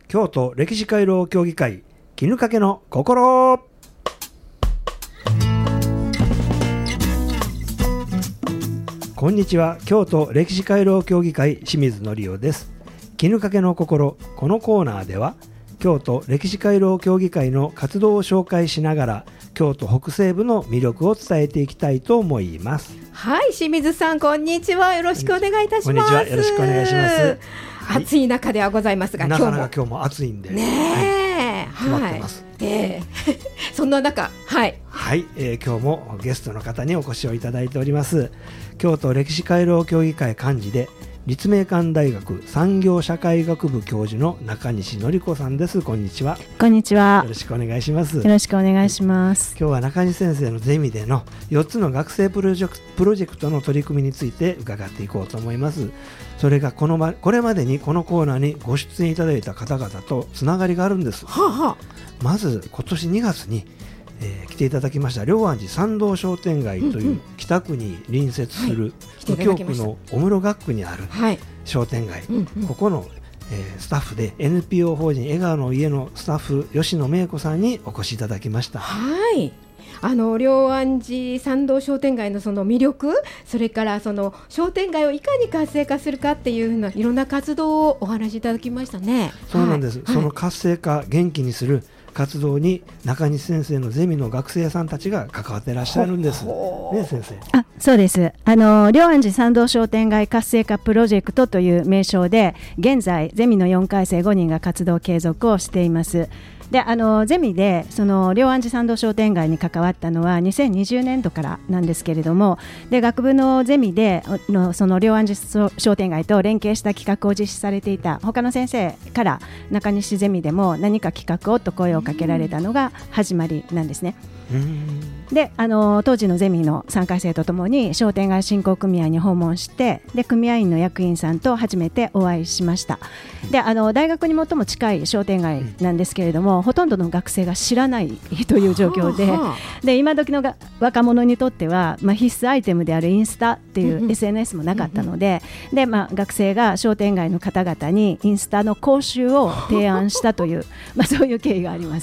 京都歴史回廊協議会絹かけの心。こんにちは。京都歴史回廊協議会清水則夫です。絹かけの心。このコーナーでは京都歴史回廊協議会の活動を紹介しながら京都北西部の魅力を伝えていきたいと思います。 はい、清水さん、こんにちは。よろしくお願いいたします。 こんにちは。よろしくお願いします。はい、 暑い中ではございますが、 なかなか今日も暑いんでね、 決まってます。 そんな中、はい、 今日もゲストの方にお越しをいただいております。京都歴史回廊協議会幹事で立命館大学産業社会学部教授の中西典子さんです。こんにちは。 こんにちは。 よろしくお願いします。 よろしくお願いします。 今日は中西先生のゼミでの4つの学生プロジェクトの取り組みについて伺っていこうと思います。それがこれまでにこのコーナーにご出演いただいた方々とつながりがあるんです。まず今年2月に来ていただきました龍安寺参道商店街という北区に隣接する右京区の小室学区にある商店街、ここのスタッフで NPO 法人笑顔の家のスタッフ吉野芽子さんにお越しいただきました。 はい、龍安寺参道商店街のその魅力、それからその商店街をいかに活性化するかっていうふうないろんな活動をお話しいただきましたね。 そうなんです、その活性化元気にする活動に中西先生のゼミの学生さんたちが関わっていらっしゃるんですね。先生。 そうです。龍安寺参道商店街活性化プロジェクトという名称で現在ゼミの4回生5人が活動継続をしています。でゼミでその龍安寺参道商店街に関わったのは2020年度からなんですけれども、で学部のゼミでその龍安寺商店街と連携した企画を実施されていた他の先生から中西ゼミでも何か企画をと声をかけられたのが始まりなんですね。で当時のゼミの3回生とともに商店街振興組合に訪問して、で組合員の役員さんと初めてお会いしました。で大学に最も近い商店街なんですけれども、ほとんどの学生が知らないという状況で、今時の若者にとっては、必須アイテムであるインスタっていう SNS もなかったので、学生が商店街の方々にインスタの講習を提案したという、そういう経緯があります。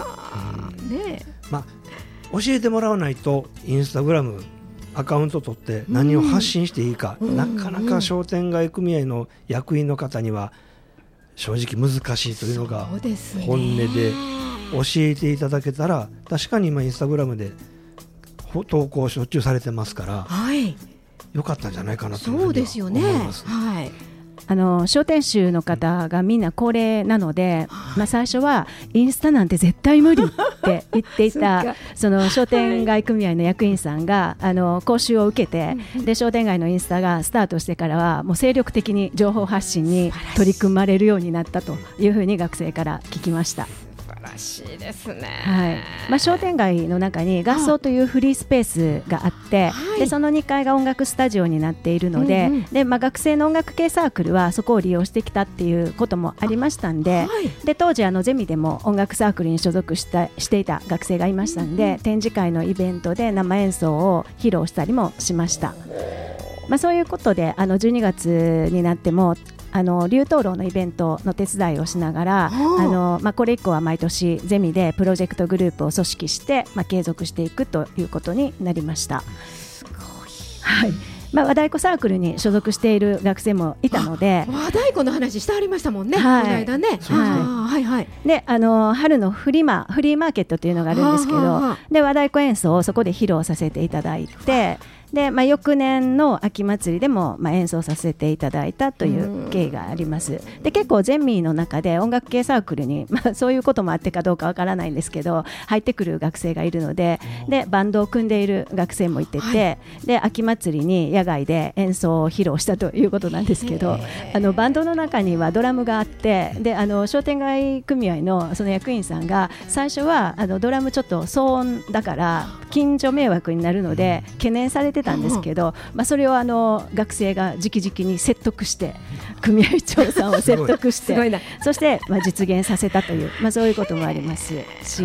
教えてもらわないとインスタグラムアカウント取って何を発信していいか、なかなか商店街組合の役員の方には正直難しいというのが本音で、教えていただけたら、確かに今インスタグラムで投稿しょっちゅうされてますから、よかったんじゃないかなというふうには思います。 商店主の方がみんな高齢なので、最初はインスタなんて絶対無理って言っていたその商店街組合の役員さんが講習を受けて、で商店街のインスタがスタートしてからはもう精力的に情報発信に取り組まれるようになったというふうに学生から聞きました。 らしいですね。 商店街の中に合奏というフリースペースがあって、でその2階が音楽スタジオになっているので、学生の音楽系サークルはそこを利用してきたっていうこともありましたんで、で当時ゼミでも音楽サークルに所属していた学生がいましたんで、展示会のイベントで生演奏を披露したりもしました。そういうことで12月になっても竜灯籠のイベントの手伝いをしながら、これ以降は毎年ゼミでプロジェクトグループを組織して、継続していくということになりました。 すごい。和太鼓サークルに所属している学生もいたので、 和太鼓の話してありましたもんね、この間ね。 で春のフリーマーケットというのがあるんですけど、で和太鼓演奏をそこで披露させていただいて、で翌年の秋祭りでも演奏させていただいたという経緯があります。で結構ゼミの中で音楽系サークルに、そういうこともあってかどうかわからないんですけど入ってくる学生がいるので、でバンドを組んでいる学生もいてて、で秋祭りに野外で演奏を披露したということなんですけど、バンドの中にはドラムがあって、で商店街組合のその役員さんが最初はドラムちょっと騒音だから近所迷惑になるので懸念されてたんですけど、それを学生が直々に説得して、組合長さんを説得してそして実現させたという、そういうこともありますし、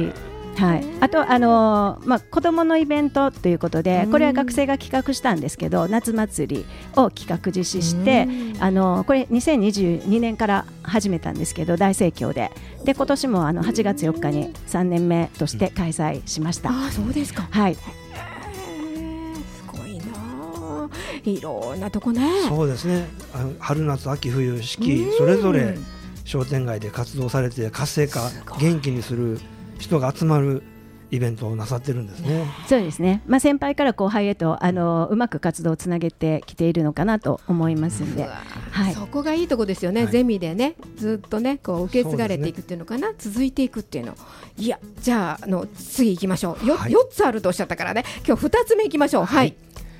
はい、あと子どものイベントということで、これは学生が企画したんですけど、夏祭りを企画実施して、これ2022年から始めたんですけど、大盛況で、今年も8月4日に3年目として開催しました。 あ、そうですか。 はい、 すごいな、いろんなとこね。 そうですね、春夏秋冬四季それぞれ商店街で活動されて、活性化元気にする人が集まるイベントをなさってるんですね。 そうですね、先輩から後輩へとうまく活動をつなげてきているのかなと思いますんで、はい、 そこがいいとこですよね、ゼミでね、ずっとねこう受け継がれていくっていうのかな、続いていくっていうの。いや、じゃあ次行きましょう。4つあるとおっしゃったからね、今日2つ目行きましょう。はい、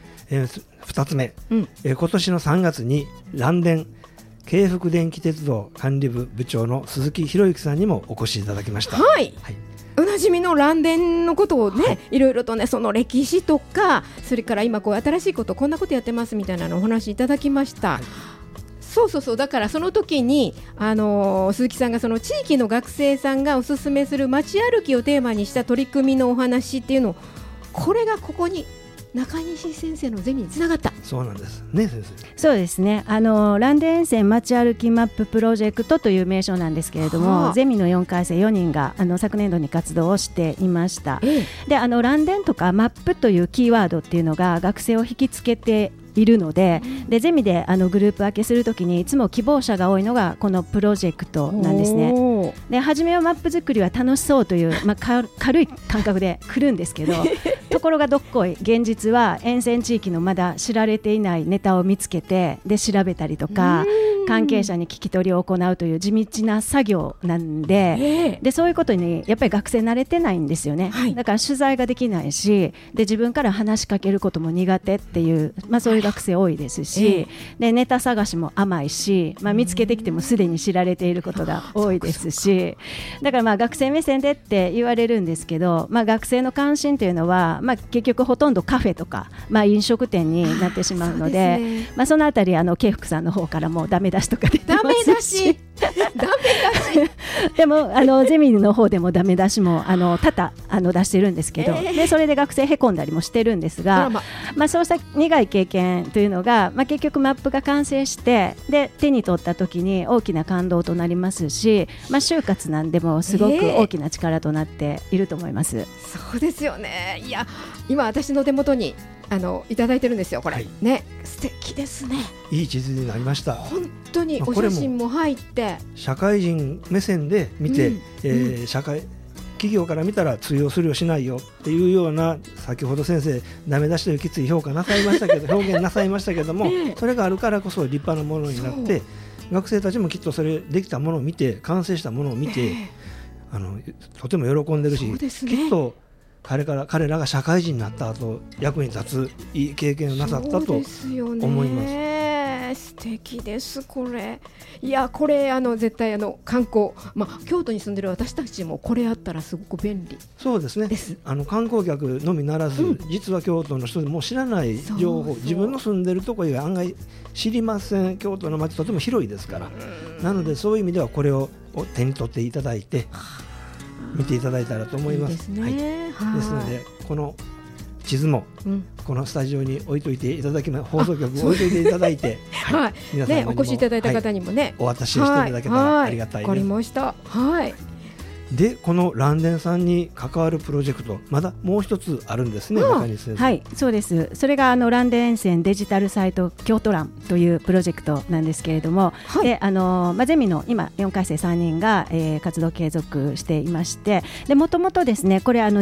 2つ目、今年の3月に蘭電京福電気鉄道管理部部長の鈴木博之さんにもお越しいただきました。 はい、おなじみの蘭電のことをね、いろいろとね、その歴史とか、それから今こう新しいこと、こんなことやってますみたいなのをお話しいただきました。そうだからその時に鈴木さんがその地域の学生さんがおすすめする街歩きをテーマにした取り組みのお話っていうのを、これがここに中西先生のゼミにつながった。 そうなんですね、先生。 そうですね、蘭電沿線街歩きマッププロジェクトという名称なんですけれども、ゼミの4回生4人が昨年度に活動をしていました。で、蘭電とかマップというキーワードっていうのが学生を引きつけているので、ゼミでグループ分けするときにいつも希望者が多いのがこのプロジェクトなんですね。で、初めはマップ作りは楽しそうという、軽い感覚で来るんですけどところがどっこい現実は沿線地域のまだ知られていないネタを見つけて、で調べたりとか関係者に聞き取りを行うという地道な作業なんで、そういうことにやっぱり学生慣れてないんですよね。だから取材ができないし、で自分から話しかけることも苦手っていう、そういう学生多いですし、でネタ探しも甘いし、見つけてきてもすでに知られていることが多いですし、だから学生目線でって言われるんですけど、学生の関心というのは、結局ほとんどカフェとか、飲食店になってしまうので、そのあたり慶福さんの方からもダメ出しとか出てますしでもゼミの方でもダメ出しも多々出してるんですけど、でそれで学生へこんだりもしてるんですが、そうした苦い経験というのが、結局マップが完成してで手に取った時に大きな感動となりますし、就活なんでもすごく大きな力となっていると思います。 そうですよね。いや、今私の手元にいただいてるんですよ、これ、ね、素敵ですね。 いい地図になりました。 本当にお写真も入って、 社会人目線で見て、企業から見たら通用するよしないよっていうような、先ほど先生ダメ出しというきつい評価なさいましたけど表現なさいましたけども、それがあるからこそ立派なものになって、学生たちもきっとそれできたものを見て、完成したものを見て、とても喜んでるし、きっと彼らが社会人になった後役に立ついい経験をなさったと思います。 素敵です、これ。いや、これ絶対観光、京都に住んでる私たちもこれあったらすごく便利。 そうですね。観光客のみならず、実は京都の人でも知らない情報、自分の住んでるところ以外案外知りません。京都の街とても広いですから、なのでそういう意味ではこれを手に取っていただいて見ていただいたらと思います。ですのでこの地図もこのスタジオに置いといていただきます。放送局置いといていただいて、 皆さんお越しいただいた方にもね、 お渡ししていただけたらありがたいです。 わかりました。 で、この蘭電さんに関わるプロジェクト、まだもう一つあるんですね、中西先生。 はい、そうです。それが蘭電沿線デジタルサイト京都蘭というプロジェクトなんですけれども、でゼミの今4回生3人が、活動継続していまして、でもともとですね、これ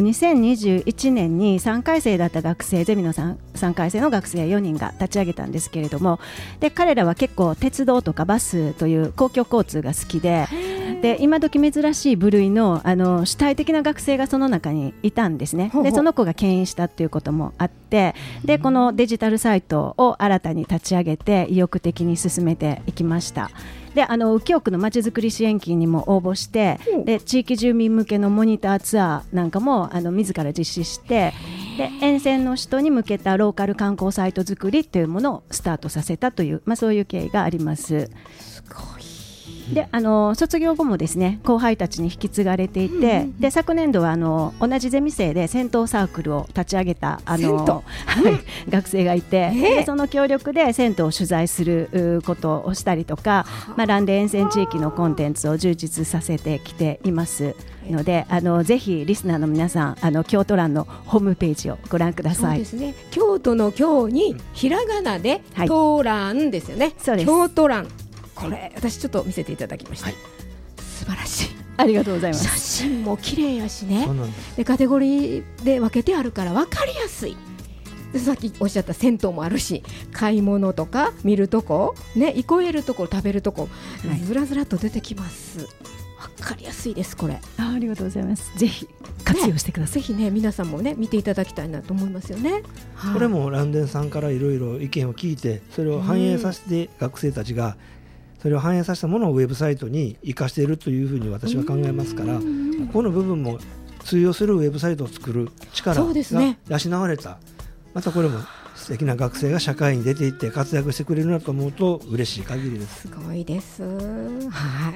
2021年に3回生だった学生、ゼミの 3回生の学生4人が立ち上げたんですけれども、で彼らは結構鉄道とかバスという公共交通が好きで、今時珍しい部類の主体的な学生がその中にいたんですね。でその子が牽引したということもあって、でこのデジタルサイトを新たに立ち上げて意欲的に進めていきました。で右京区のまちづくり支援金にも応募して、で地域住民向けのモニターツアーなんかも自ら実施して、で沿線の人に向けたローカル観光サイト作りというものをスタートさせたという、そういう経緯があります。 すごい。 で卒業後もですね後輩たちに引き継がれていて、で昨年度は同じゼミ生で銭湯サークルを立ち上げた学生がいて、でその協力で銭湯を取材することをしたりとか、蘭電沿線地域のコンテンツを充実させてきていますので、ぜひリスナーの皆さん京都蘭のホームページをご覧ください。 そうですね、京都の京にひらがなでトランですよね。 そうです。 京都蘭、これ私ちょっと見せていただきました、素晴らしい。 ありがとうございます。 写真も綺麗やしね。 そうなんです。 でカテゴリーで分けてあるから分かりやすい。でさっきおっしゃった銭湯もあるし、買い物とか見るとこね、憩えるとこ食べるとこ、ずらずらと出てきます。分かりやすいです。これありがとうございます。ぜひ活用してください。 ぜひね皆さんもね見ていただきたいなと思いますよね。 これも蘭電さんからいろいろ意見を聞いて、それを反映させて学生たちがそれを反映させたものをウェブサイトに生かしているというふうに私は考えますから、ここの部分も通用するウェブサイトを作る力が養われた、またこれも素敵な学生が社会に出ていって活躍してくれるなと思うと嬉しい限りです。 すごいです。はい。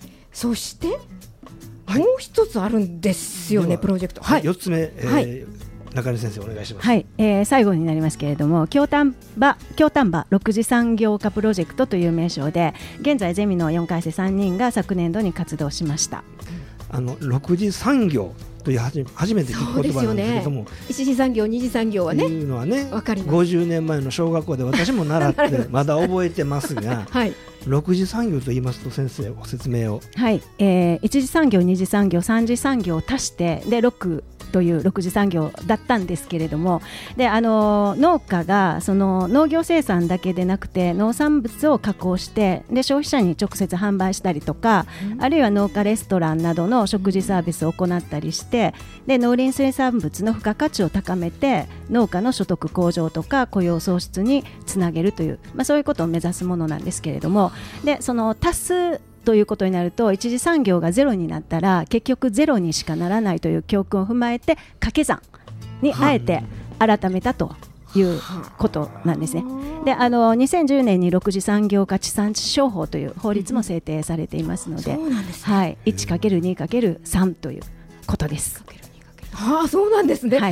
そしてもう一つあるんですよね、プロジェクト。 4つ目、中根先生お願いします。 はい、最後になりますけれども、京丹波6次産業化プロジェクトという名称で、現在ゼミの4回生3人が昨年度に活動しました。 6次産業という初めて聞く言葉なんですけれども、 1次産業2次産業はね、 いうのはね、 分かります。 50年前の小学校で私も習ってまだ覚えてますが、6次産業と言いますと先生ご説明を。 はい、1次産業2次産業3次産業を足してで6という6次産業だったんですけれども、で農家がその農業生産だけでなくて農産物を加工してで消費者に直接販売したりとか、あるいは農家レストランなどの食事サービスを行ったりして、で農林水産物の付加価値を高めて農家の所得向上とか雇用創出につなげるという、そういうことを目指すものなんですけれども、でその足すということになると、一次産業がゼロになったら結局ゼロにしかならないという教訓を踏まえて掛け算にあえて改めたということなんですね。で2010年に6次産業化地産地消法という法律も制定されていますので、はい、1×2×3 ということです。 そうなんですね。 はい、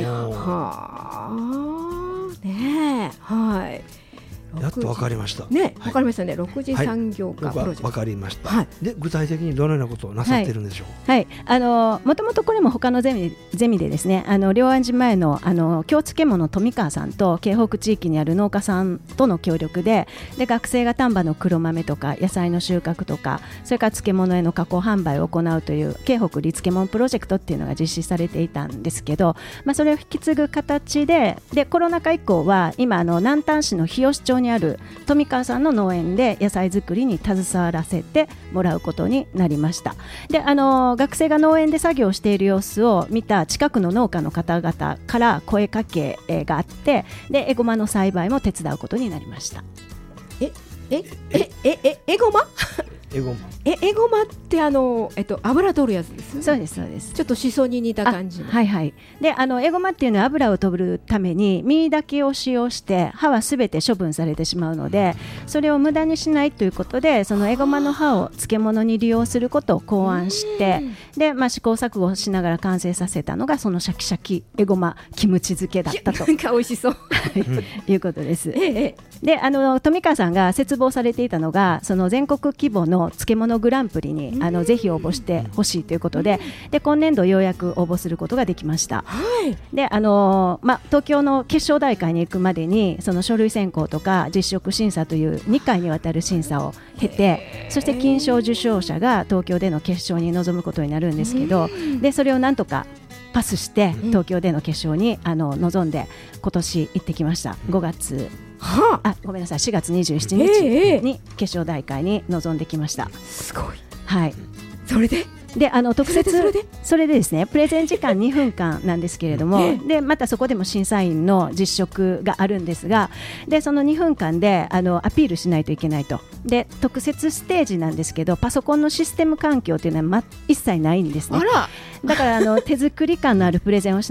ねえ、はい。 やっと分かりましたね、分かりましたね。6次産業化プロジェクト、 分かりました。で具体的にどのようなことをなさっているんでしょう。 はい、もともとこれも他のゼミでですね、両安寺前の京漬物富川さんと京北地域にある農家さんとの協力で学生が丹波の黒豆とか野菜の収穫とか、それから漬物への加工販売を行うという京北立漬物プロジェクトっていうのが実施されていたんですけど、それを引き継ぐ形でコロナ禍以降は今南丹市の日吉町にある富川さんの農園で野菜作りに携わらせてもらうことになりました。で学生が農園で作業している様子を見た近くの農家の方々から声かけがあって、でエゴマの栽培も手伝うことになりました。 エゴマエゴマって油取るやつですね。 そうですそうです。 ちょっとシソに似た感じの。 はいはい。でエゴマっていうのは油を取るために実だけを使用して葉はすべて処分されてしまうので、それを無駄にしないということで、そのエゴマの葉を漬物に利用することを考案して、で試行錯誤しながら完成させたのがそのシャキシャキエゴマキムチ漬けだったとなんか美味しそういうことです。で富川さんが切望されていたのが、その全国規模の漬物グランプリにぜひ応募してほしいということで、今年度ようやく応募することができました。で東京の決勝大会に行くまでにその書類選考とか実食審査という2回にわたる審査を経て、そして金賞受賞者が東京での決勝に臨むことになるんですけど、でそれをなんとかパスして東京での決勝に臨んで今年行ってきました。5月ごめんなさい4月27日に決勝大会に臨んできました。 すごい。 はい。 それで特設それでですね、プレゼン時間2分間なんですけれども、でまたそこでも審査員の実食があるんですが、でその2分間でアピールしないといけないと。で特設ステージなんですけど、パソコンのシステム環境というのは一切ないんですね。だから手作り感のあるプレゼンをしな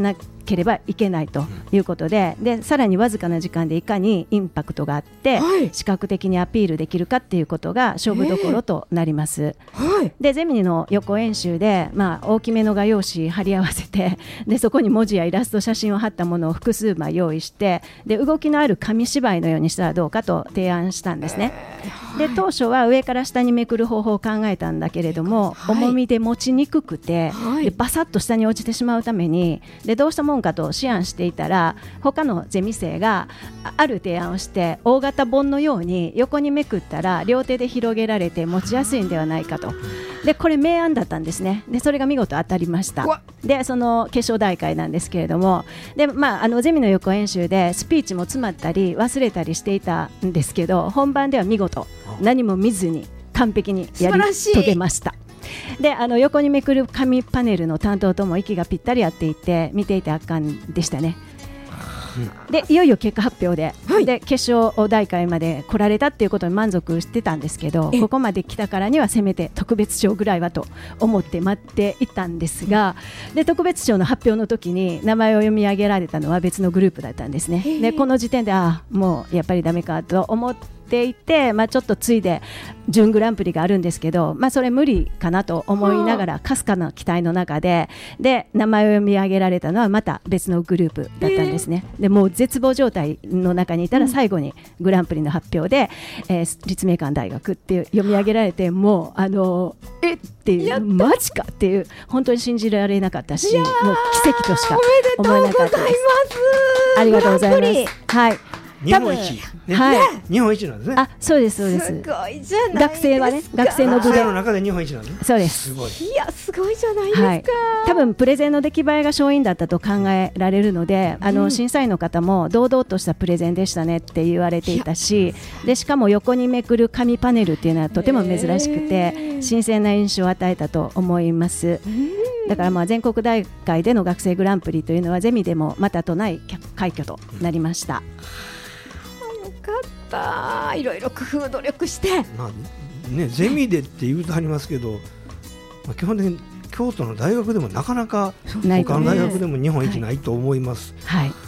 ければいけないということで、さらにわずかな時間でいかにインパクトがあって、視覚的にアピールできるかっていうことが勝負どころとなります。でゼミの予行演習で、大きめの画用紙貼り合わせて、でそこに文字やイラスト写真を貼ったものを複数枚用意して、で動きのある紙芝居のようにしたらどうかと提案したんですね。で当初は上から下にめくる方法を考えたんだけれども、重みで持ちにくくて、でバサッと下に落ちてしまうために、でどうしたもんかと思案していたら、他のゼミ生がある提案をして、大型本のように横にめくったら両手で広げられて持ちやすいんではないかと。でこれ明暗だったんですね。でそれが見事当たりました。でその決勝大会なんですけれども、で、ゼミの予行演習でスピーチも詰まったり忘れたりしていたんですけど、本番では見事何も見ずに完璧にやり遂げました。で横にめくる紙パネルの担当とも息がぴったり合っていて、見ていて圧巻でしたね。でいよいよ結果発表で、で決勝大会まで来られたっていうことに満足してたんですけど、ここまで来たからにはせめて特別賞ぐらいはと思って待っていたんですが、で特別賞の発表の時に名前を読み上げられたのは別のグループだったんですね。でこの時点でもうやっぱりダメかと思っていて、ちょっとついで準グランプリがあるんですけど、それ無理かなと思いながらかすかな期待の中で、名前を読み上げられたのはまた別のグループだったんですね。でもう絶望状態の中にいたら、最後にグランプリの発表で、立命館大学っていう読み上げられて、もうえっていうマジかっていう、本当に信じられなかったし、もう奇跡としか思えなかったです。ありがとうございます。はい、 日本一、日本一なんですね。 そうですそうです。 すごいじゃないですか。 学生はね、学生の部での中で日本一なんですね。 そうです。 すごい。 いやすごいじゃないですか。 多分プレゼンの出来栄えが勝因だったと考えられるので、審査員の方も堂々としたプレゼンでしたねって言われていたし、でしかも横にめくる紙パネルっていうのはとても珍しくて、新鮮な印象を与えたと思います。だから全国大会での学生グランプリというのはゼミでもまたとない快挙となりました。 よかった。いろいろ工夫努力して、 ゼミでって言うとありますけど、基本的に京都の大学でもなかなか他の大学でも日本一ないと思います。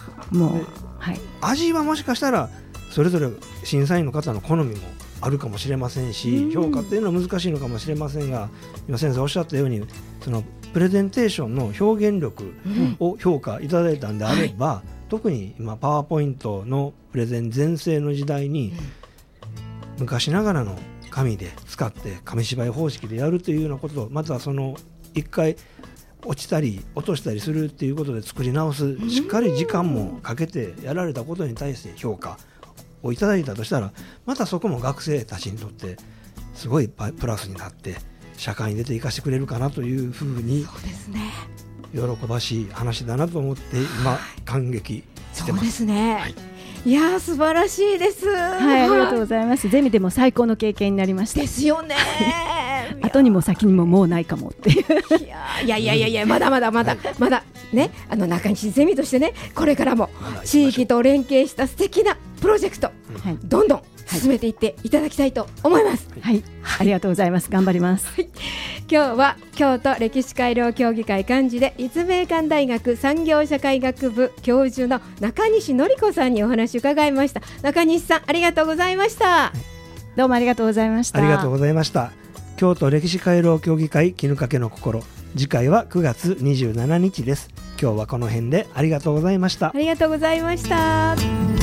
味はもしかしたらそれぞれ審査員の方の好みもあるかもしれませんし、評価っていうのは難しいのかもしれませんが、今先生おっしゃったように、そのプレゼンテーションの表現力を評価いただいたんであれば、特に今パワーポイントのプレゼン全盛の時代に、昔ながらの紙で使って紙芝居方式でやるというようなことを、またその一回落ちたり落としたりするっていうことで作り直す、しっかり時間もかけてやられたことに対して評価をいただいたとしたら、またそこも学生たちにとってすごいプラスになって社会に出て生かしてくれるかなというふうに、喜ばしい話だなと思って今感激してます。 そうですね、いや素晴らしいです。 ありがとうございます。ゼミでも最高の経験になりました。 ですよね。 後にも先にももうないかもっていう。 いやまだね、中西ゼミとしてね、これからも地域と連携した素敵なプロジェクト、どんどん進めていっていただきたいと思います。 ありがとうございます。頑張ります。 今日は京都歴史改良協議会幹事で立命館大学産業社会学部教授の中西典子さんにお話を伺いました。中西さん、ありがとうございました。 どうもありがとうございました。 ありがとうございました。京都歴史改良協議会絹かけの心、次回は9月27日です。今日はこの辺でありがとうございました。 ありがとうございました。